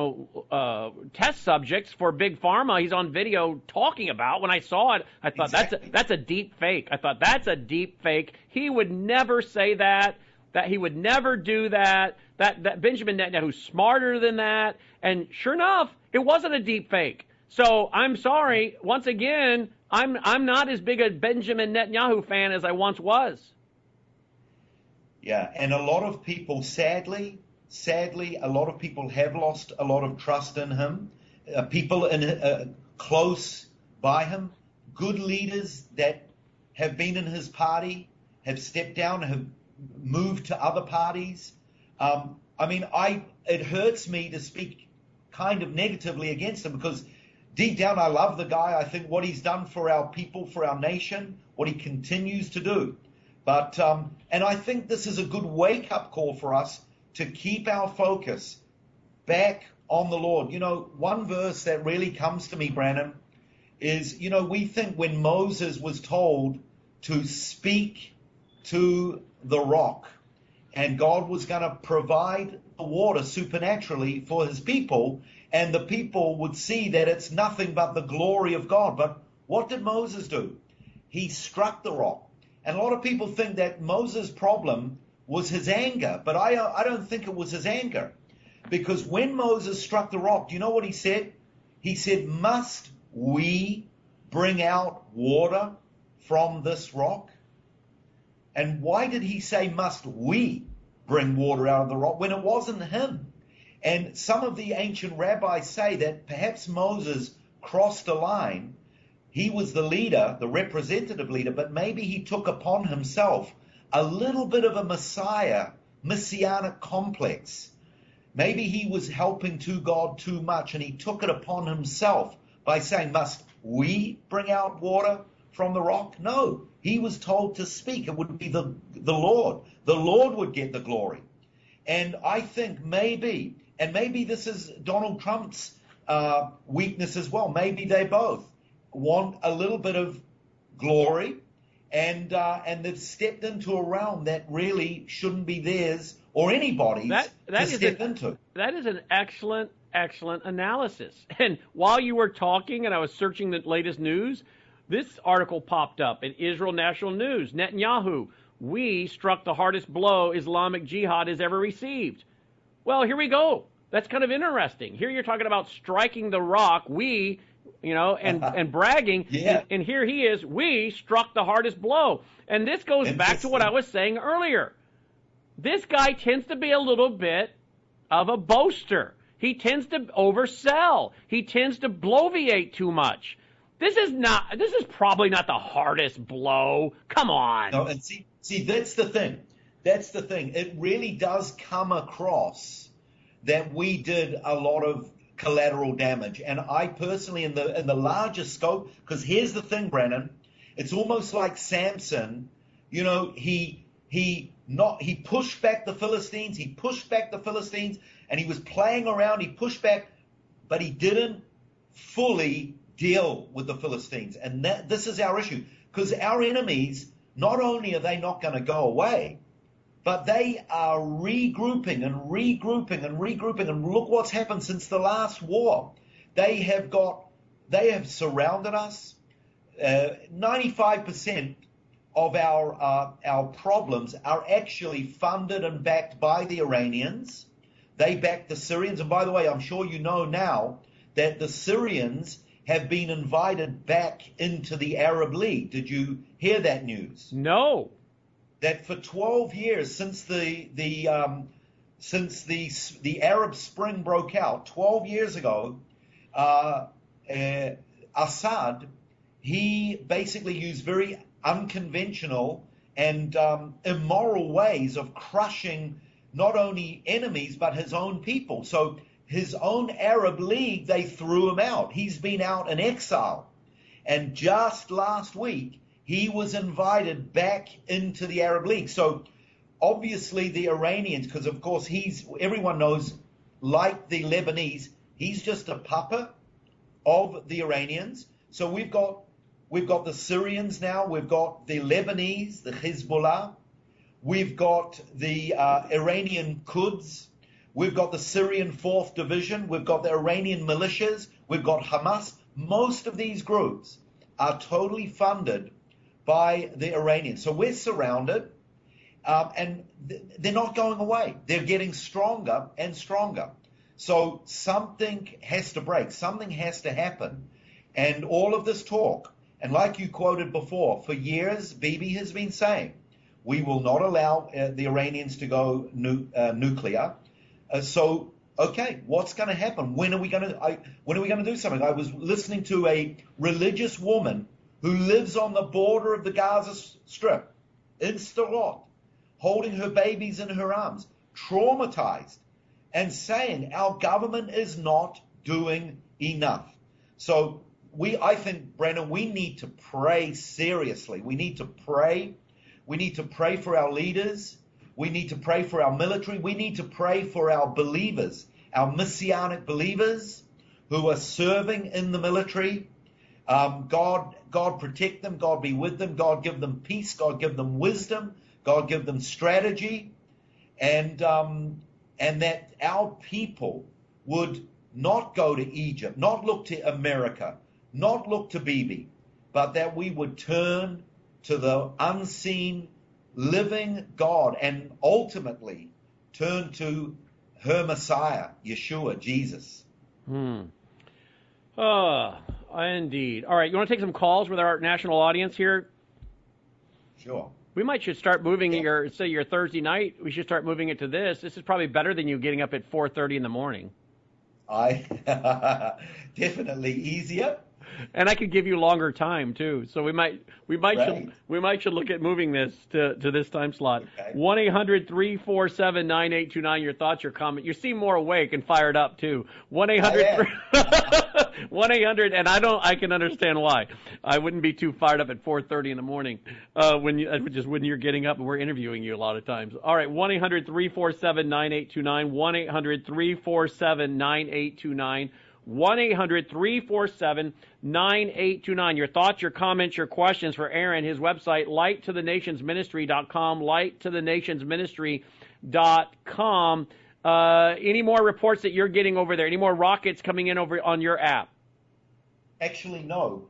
test subjects for Big Pharma. He's on video talking about. When I saw it, I thought that's a deep fake. I thought that's a deep fake. He would never say that he would never do that, that Benjamin Netanyahu's smarter than that. And sure enough, it wasn't a deep fake. So I'm sorry. Once again, I'm not as big a Benjamin Netanyahu fan as I once was. Yeah, and a lot of people, sadly, a lot of people have lost a lot of trust in him. People close by him, good leaders that have been in his party, have stepped down, have moved to other parties. It hurts me to speak kind of negatively against him, because deep down, I love the guy. I think what he's done for our people, for our nation, what he continues to do. But and I think this is a good wake-up call for us to keep our focus back on the Lord. One verse that really comes to me, Brannon, is, we think when Moses was told to speak to the rock and God was going to provide the water supernaturally for his people, and the people would see that it's nothing but the glory of God. But what did Moses do? He struck the rock. And a lot of people think that Moses' problem was his anger, but I don't think it was his anger. Because when Moses struck the rock, do you know what he said? He said, "Must we bring out water from this rock?" And why did he say, "Must we bring water out of the rock," when it wasn't him? And some of the ancient rabbis say that perhaps Moses crossed a line. He was the leader, the representative leader, but maybe he took upon himself a little bit of a messianic complex. Maybe he was helping to God too much, and he took it upon himself by saying, "Must we bring out water from the rock?" No, he was told to speak. It would be the Lord. The Lord would get the glory. And I think maybe this is Donald Trump's weakness as well. Maybe they both want a little bit of glory, and they've stepped into a realm that really shouldn't be theirs or anybody's to step into. That is an excellent analysis. And while you were talking and I was searching the latest news, this article popped up in Israel National News. Netanyahu, "We struck the hardest blow Islamic Jihad has ever received." Well, here we go. That's kind of interesting. Here you're talking about striking the rock, and bragging. Yeah. And here he is, "We struck the hardest blow." And this goes back to what I was saying earlier. This guy tends to be a little bit of a boaster. He tends to oversell. He tends to bloviate too much. This is probably not the hardest blow. Come on. No, and see, that's the thing. It really does come across that we did a lot of collateral damage. And I personally, in the larger scope, because here's the thing, Brannon, it's almost like Samson. He pushed back the Philistines. And he was playing around. He pushed back, but he didn't fully deal with the Philistines. And this is our issue, because our enemies, not only are they not going to go away, but they are regrouping and regrouping and regrouping. And look what's happened since the last war. They have surrounded us. 95% of our problems are actually funded and backed by the Iranians. They back the Syrians. And by the way, I'm sure you know now that the Syrians have been invited back into the Arab League. Did you hear that news? No. That for 12 years since the Arab Spring broke out 12 years ago, Assad, he basically used very unconventional and immoral ways of crushing not only enemies but his own people. So his own Arab League, they threw him out. He's been out in exile. And just last week, he was invited back into the Arab League. So obviously the Iranians, because of course everyone knows, like the Lebanese, he's just a puppet of the Iranians. So we've got the Syrians now, we've got the Lebanese, the Hezbollah, we've got the Iranian Quds, we've got the Syrian 4th Division, we've got the Iranian militias, we've got Hamas. Most of these groups are totally funded by the Iranians. So we're surrounded, and they're not going away. They're getting stronger and stronger. So something has to break. Something has to happen. And all of this talk, and like you quoted before, for years, Bibi has been saying, we will not allow the Iranians to go nuclear. So, okay, what's going to happen? When are we going to do something? I was listening to a religious woman who lives on the border of the Gaza Strip in Sderot, holding her babies in her arms, traumatized, and saying our government is not doing enough. So I think, Brennan, we need to pray seriously. We need to pray. We need to pray for our leaders. We need to pray for our military. We need to pray for our believers, our Messianic believers who are serving in the military. God protect them. God be with them. God give them peace. God give them wisdom. God give them strategy. And that our people would not go to Egypt, not look to America, not look to Bibi, but that we would turn to the unseen, living God and ultimately turn to her Messiah, Yeshua, Jesus. Indeed. All right, you want to take some calls with our national audience here? Sure. We might should start moving your Thursday night. We should start moving it to this. This is probably better than you getting up at 4:30 in the morning. Definitely easier. And I could give you longer time too. So we might should look at moving this to this time slot. Okay. 1-800-347-9829. Your thoughts, your comment. You seem more awake and fired up too. 1-800 and I can understand why. I wouldn't be too fired up at 4:30 in the morning when you're getting up and we're interviewing you a lot of times. All right, 1-800-347-9829. 1-800-347-9829. 1-800-347-9829. Your thoughts, your comments, your questions for Aaron. His website, lighttothenationsministry.com, lighttothenationsministry.com. Any more reports that you're getting over there? Any more rockets coming in over on your app? Actually, no.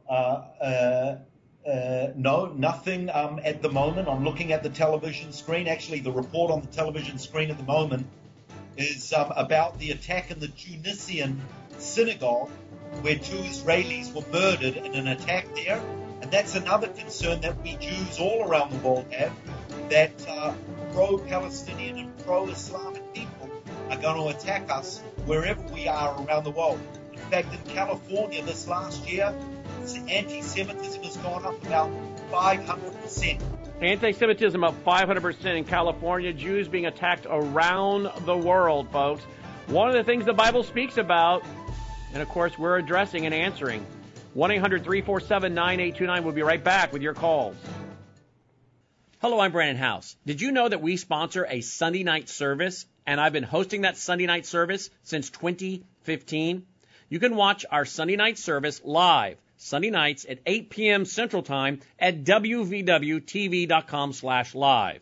No, nothing at the moment. I'm looking at the television screen. Actually, the report on the television screen at the moment is about the attack in the Tunisian synagogue where 2 Israelis were murdered in an attack there. And that's another concern that we Jews all around the world have, that pro-Palestinian and pro-Islamic people are going to attack us wherever we are around the world. In fact, in California this last year, anti-Semitism has gone up about 500%. Anti-Semitism up 500% in California. Jews being attacked around the world, folks. One of the things the Bible speaks about, and of course we're addressing and answering. 1-800-347-9829. We'll be right back with your calls. Hello, I'm Brandon House. Did you know that we sponsor a Sunday night service? And I've been hosting that Sunday night service since 2015. You can watch our Sunday night service live Sunday nights at 8 p.m. Central Time at wvwtv.com/live.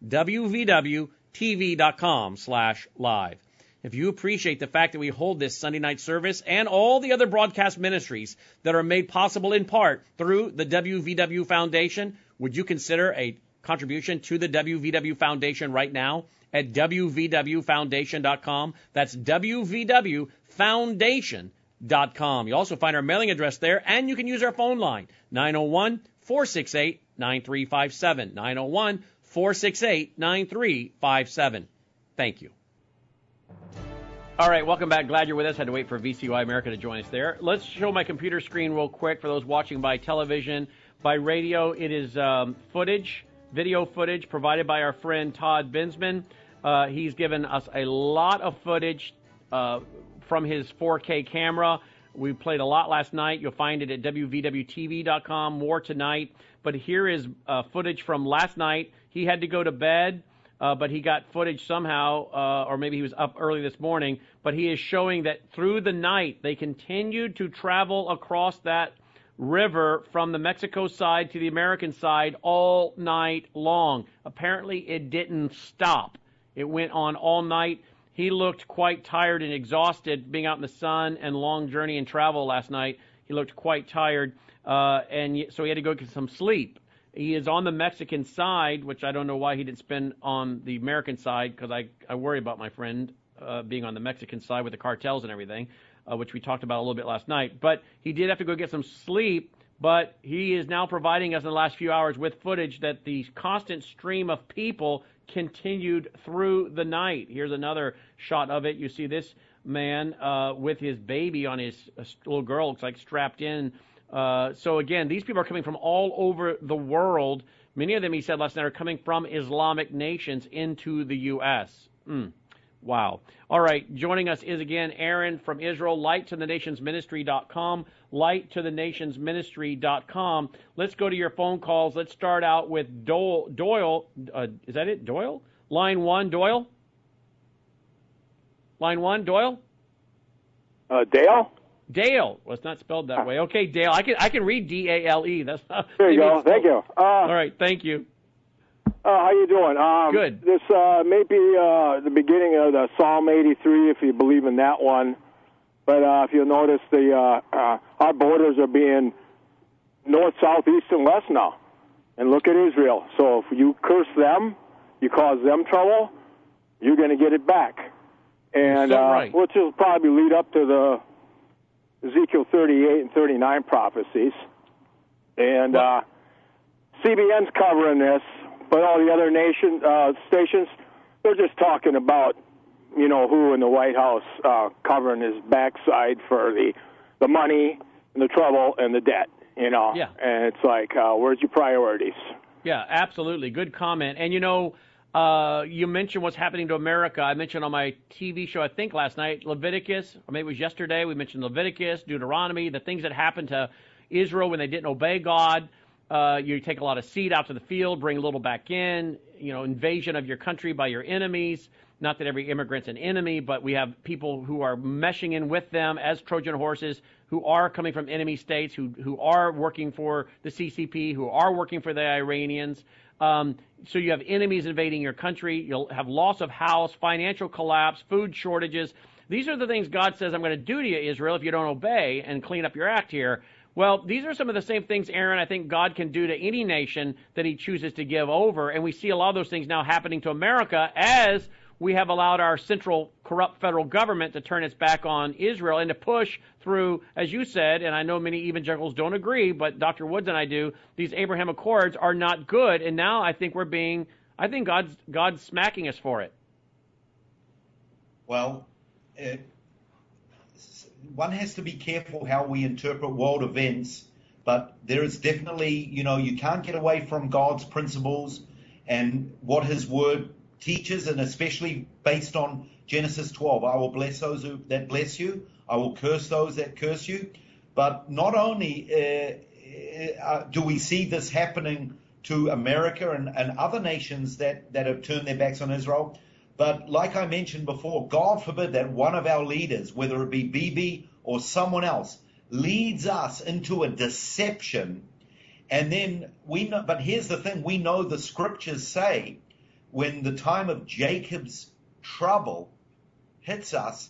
wvwtv.com/live. If you appreciate the fact that we hold this Sunday night service and all the other broadcast ministries that are made possible in part through the WVW Foundation, would you consider a contribution to the WVW Foundation right now at wvwfoundation.com? That's wvwfoundation.com. You'll also find our mailing address there, and you can use our phone line, 901-468-9357, 901-468-9357. Thank you. All right, welcome back. Glad you're with us. Had to wait for VCY America to join us there. Let's show my computer screen real quick for those watching by television. By radio, it is video footage provided by our friend Todd Bensman. He's given us a lot of footage from his 4K camera. We played a lot last night. You'll find it at wvwtv.com. More tonight. But here is footage from last night. He had to go to bed. But he got footage somehow, or maybe he was up early this morning, but he is showing that through the night they continued to travel across that river from the Mexico side to the American side all night long. Apparently it didn't stop. It went on all night. He looked quite tired and exhausted being out in the sun and long journey and travel last night. He looked quite tired, and so he had to go get some sleep. He is on the Mexican side, which I don't know why he didn't spend on the American side, because I worry about my friend being on the Mexican side with the cartels and everything, which we talked about a little bit last night. But he did have to go get some sleep, but he is now providing us in the last few hours with footage that the constant stream of people continued through the night. Here's another shot of it. You see this man with his baby on his little girl, looks like strapped in. So again, these people are coming from all over the world. Many of them, he said last night, are coming from Islamic nations into the U.S. Wow. All right, joining us is again Aaron from Israel, lighttothenationsministry.com, lighttothenationsministry.com. Let's go to your phone calls. Let's start out with Doyle. Is that it, Doyle? Line 1, Doyle? Line 1, Doyle? Dale? Dale. Well, it's not spelled that way. Okay, Dale. I can read D-A-L-E. That's not, there you go. Thank you. All right. Thank you. How you doing? Good. This may be the beginning of the Psalm 83, if you believe in that one. But if you'll notice, our borders are being north, south, east, and west now. And look at Israel. So if you curse them, you cause them trouble, you're going to get it back. And so right. Which will probably lead up to the Ezekiel 38 and 39 prophecies. And CBN's covering this, but all the other stations, they're just talking about, who in the White House covering his backside for the money and the trouble and the debt, Yeah. And it's like, where's your priorities? Yeah, absolutely. Good comment. And, you mentioned what's happening to America. I mentioned on my TV show, I think last night, Leviticus, or maybe it was yesterday, we mentioned Leviticus, Deuteronomy, the things that happened to Israel when they didn't obey God. You take a lot of seed out to the field, bring a little back in, invasion of your country by your enemies. Not that every immigrant's an enemy, but we have people who are meshing in with them as Trojan horses, who are coming from enemy states, who are working for the CCP, who are working for the Iranians. So you have enemies invading your country. You'll have loss of house, financial collapse, food shortages. These are the things God says I'm going to do to you, Israel, if you don't obey and clean up your act here. Well, these are some of the same things, Aaron, I think God can do to any nation that he chooses to give over. And we see a lot of those things now happening to America as we have allowed our central corrupt federal government to turn its back on Israel and to push through, as you said, and I know many evangelicals don't agree, but Dr. Woods and I do, these Abraham Accords are not good. And now I think God's smacking us for it. Well, one has to be careful how we interpret world events, but there is definitely, you can't get away from God's principles and what his word teaches, and especially based on Genesis 12. I will bless those that bless you. I will curse those that curse you. But not only do we see this happening to America and other nations that have turned their backs on Israel, but like I mentioned before, God forbid that one of our leaders, whether it be Bibi or someone else, leads us into a deception. And then we know, but here's the thing, we know the scriptures say when the time of Jacob's trouble hits us,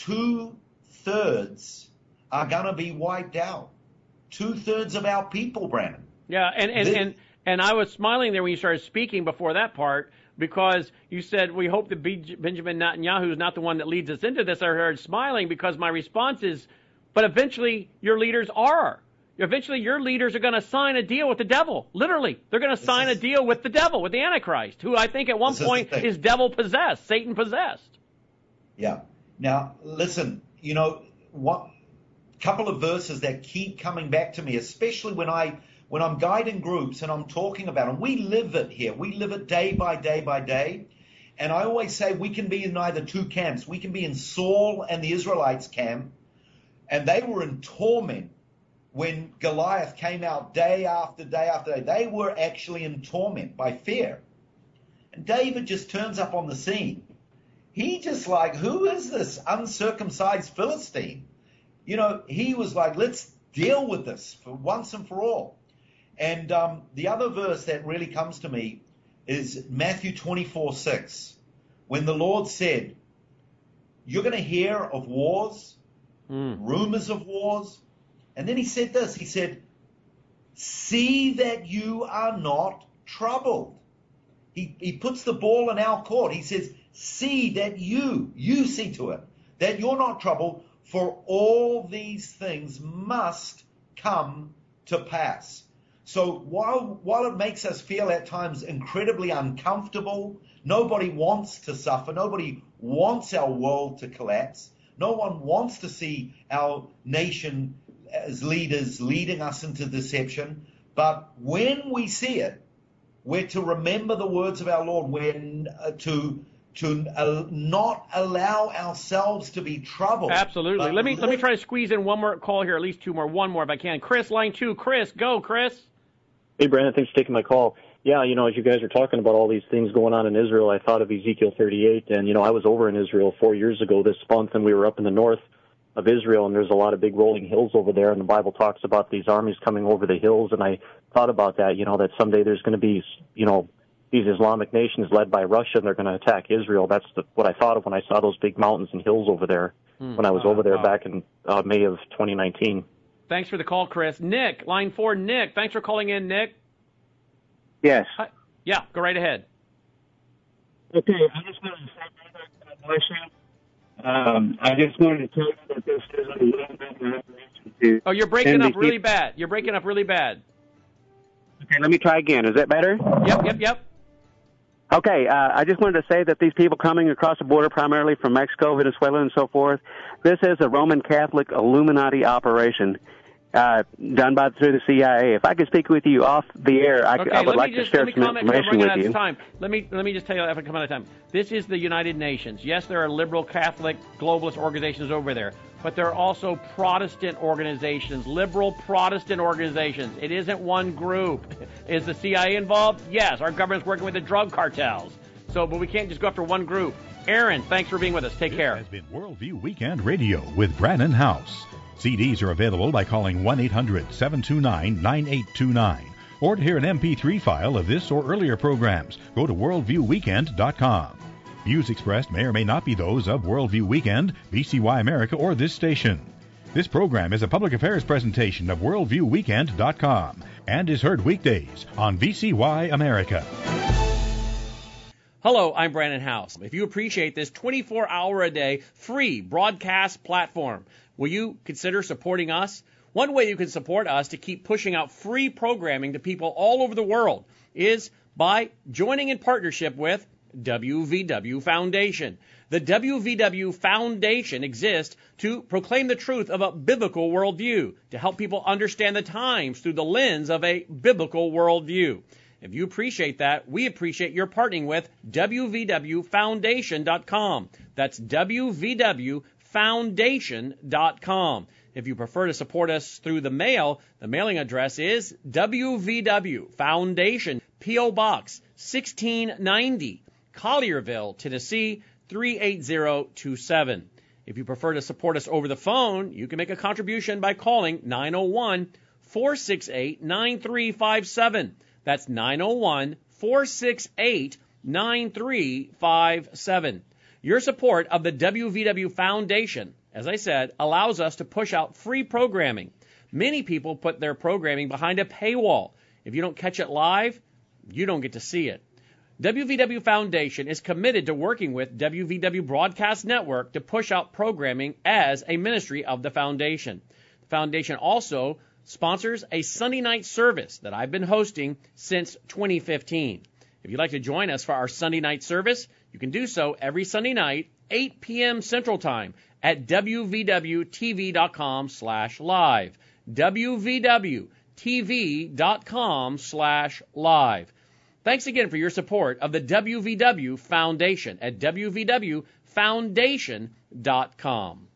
2/3 are going to be wiped out. 2/3 of our people, Brandon. Yeah, and I was smiling there when you started speaking before that part, because you said we hope that Benjamin Netanyahu is not the one that leads us into this. I heard smiling because my response is, but eventually your leaders are. Eventually your leaders are going to sign a deal with the devil. Literally, they're going to sign a deal with the devil, with the Antichrist, who I think at one point is devil-possessed, Satan-possessed. Yeah. Now, listen, couple of verses that keep coming back to me, especially when I'm guiding groups and I'm talking about them. We live it here. We live it day by day by day. And I always say we can be in either two camps. We can be in Saul and the Israelites' camp, and they were in torment when Goliath came out day after day after day. They were actually in torment by fear. And David just turns up on the scene. He just like, who is this uncircumcised Philistine? He was like, let's deal with this for once and for all. And the other verse that really comes to me is Matthew 24:6, when the Lord said, you're going to hear of wars, rumors of wars. And then he said this, he said, see that you are not troubled. He puts the ball in our court. He says, see that you see to it, that you're not troubled, for all these things must come to pass. So while it makes us feel at times incredibly uncomfortable, nobody wants to suffer, nobody wants our world to collapse, no one wants to see our nation as leaders leading us into deception. But when we see it, we're to remember the words of our Lord. We're to not allow ourselves to be troubled. Absolutely. Let me try to squeeze in one more call here, at least two more. One more if I can. Chris, line 2. Chris, go, Chris. Hey, Brandon, thanks for taking my call. Yeah, as you guys are talking about all these things going on in Israel, I thought of Ezekiel 38. And, I was over in Israel 4 years ago this month, and we were up in the north of Israel, and there's a lot of big rolling hills over there, and the Bible talks about these armies coming over the hills. And I thought about that, that someday there's going to be, these Islamic nations led by Russia, and they're going to attack Israel. That's what I thought of when I saw those big mountains and hills over there when I was over there back in May of 2019. Thanks for the call, Chris. Nick, line 4, Nick. Thanks for calling in, Nick. Yes. Hi. Yeah, go right ahead. Okay, I just wanted to say, God bless you. I just wanted to tell you that this is a little bit of information. Oh, you're breaking up really bad. You're breaking up really bad. Okay, let me try again. Is that better? Yep. Okay, I just wanted to say that these people coming across the border, primarily from Mexico, Venezuela, and so forth, this is a Roman Catholic Illuminati operation done through the CIA. If I could speak with you off the air, I would like to share some information with you. Let me just tell you, if I come out of time, this is the United Nations. Yes, there are liberal, Catholic, globalist organizations over there, but there are also Protestant organizations, liberal Protestant organizations. It isn't one group. Is the CIA involved? Yes. Our government's working with the drug cartels. But we can't just go after one group. Aaron, thanks for being with us. Take care. This has been Worldview Weekend Radio with Brannon House. CDs are available by calling 1-800-729-9829. Or to hear an MP3 file of this or earlier programs, go to worldviewweekend.com. Views expressed may or may not be those of Worldview Weekend, VCY America, or this station. This program is a public affairs presentation of worldviewweekend.com and is heard weekdays on VCY America. Hello, I'm Brannon House. If you appreciate this 24-hour-a-day free broadcast platform, will you consider supporting us? One way you can support us to keep pushing out free programming to people all over the world is by joining in partnership with WVW Foundation. The WVW Foundation exists to proclaim the truth of a biblical worldview, to help people understand the times through the lens of a biblical worldview. If you appreciate that, we appreciate your partnering with WVWFoundation.com. That's WVWFoundation.com. If you prefer to support us through the mail, the mailing address is WVW Foundation, P.O. Box 1690, Collierville, Tennessee 38027. If you prefer to support us over the phone, you can make a contribution by calling 901-468-9357. That's 901-468-9357. Your support of the WVW Foundation, as I said, allows us to push out free programming. Many people put their programming behind a paywall. If you don't catch it live, you don't get to see it. WVW Foundation is committed to working with WVW Broadcast Network to push out programming as a ministry of the Foundation. The Foundation also sponsors a Sunday night service that I've been hosting since 2015. If you'd like to join us for our Sunday night service, you can do so every Sunday night, 8 p.m. Central Time at wvwtv.com/live. wvwtv.com/live. Thanks again for your support of the WVW Foundation at wvwfoundation.com.